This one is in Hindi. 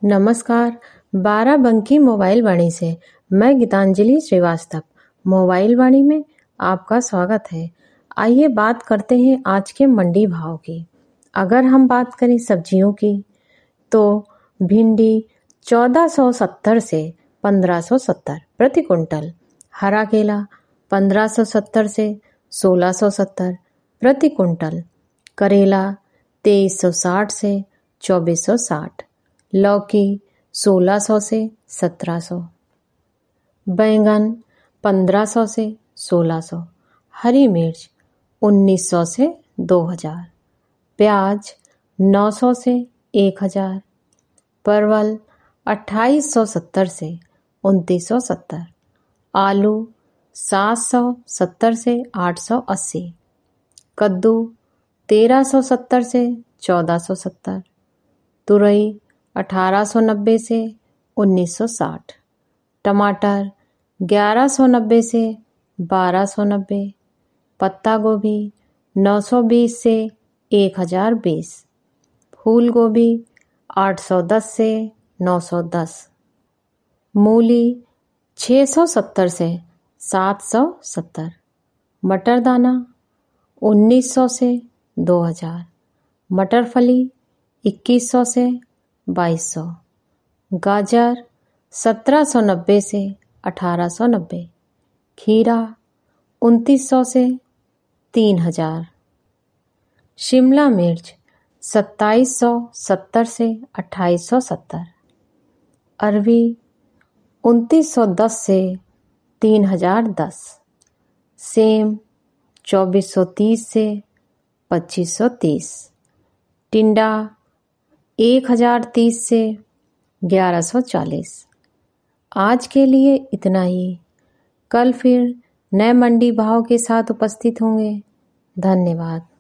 नमस्कार। बाराबंकी मोबाइल वाणी से मैं गीतांजलि श्रीवास्तव मोबाइल वाणी में आपका स्वागत है। आइए बात करते हैं आज के मंडी भाव की। अगर हम बात करें सब्जियों की तो भिंडी 1470 से 1570 प्रति कुंटल, हरा केला 1570 से 1670 प्रति कुंटल, करेला 2360 से 2460, लौकी 1600 से 1700, बैंगन 1500 से 1600, हरी मिर्च 1900 से 2000, प्याज 900 से 1000, परवल 2870 से 2970, आलू 770 से 880, कद्दू 1370 से 1470, तुरई 1890 से 1960, टमाटर 1190 से 1290, पत्ता गोभी 920 से 1020, फूल गोभी 810 से 910, मूली 670 से 770, मटर दाना 1900 से 2000, मटर फली 2100 से 2200, गाजर 1790 से 1890, खीरा 2900 से 3000, शिमला मिर्च 2770 से 2870, अरवी 2910 से 3010, सेम 2430 से 2530, टिंडा 1030 से 1140। आज के लिए इतना ही। कल फिर नए मंडी भाव के साथ उपस्थित होंगे। धन्यवाद।